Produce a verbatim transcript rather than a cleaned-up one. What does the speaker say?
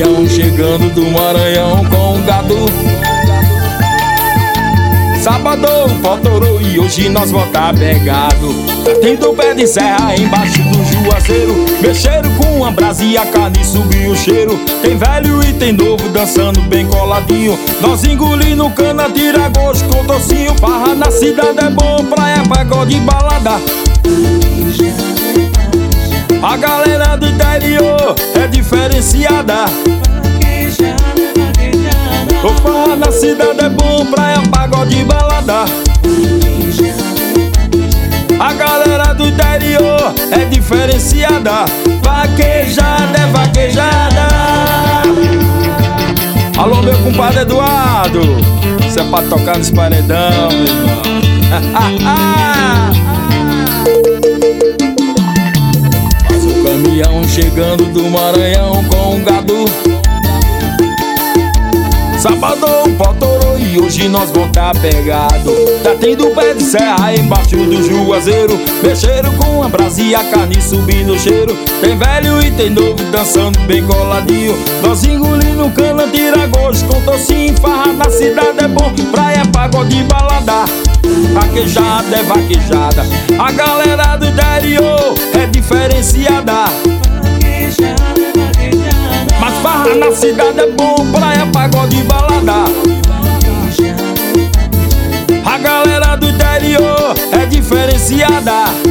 caminhão chegando do Maranhão com um gado. Sabadão, Potorô e hoje nós vamos tá pegado. Tem do pé de serra embaixo do Juazeiro. Mexeram com uma brasa e a carne subiu o cheiro. Tem velho e tem novo dançando bem coladinho. Nós engolindo cana, tira gosto com docinho. Farra na cidade é bom, praia, pagode e balada. A galera do interior é diferenciada. O farra na cidade é bom, praia, pagode e balada. A galera do interior é diferenciada. Vaquejada é vaquejada. Alô, meu compadre Eduardo, isso é pra tocar nos paredão, meu irmão. Faz o caminhão chegando do Maranhão com um gado. Sabadão, Potorô e hoje nós vamos tá pegado. Já tem do pé de serra embaixo do Juazeiro. Mexeram com a brasa e a carne subindo o cheiro. Tem velho e tem novo dançando bem coladinho. Nós engolindo cana, tira gosto com tocinho. Farra na cidade é bom, praia, pagode e balada. Vaquejada é vaquejada. A galera do interior é diferenciada. Mas farra na cidade é bom, praia, pagode e balada. A galera do interior é diferenciada.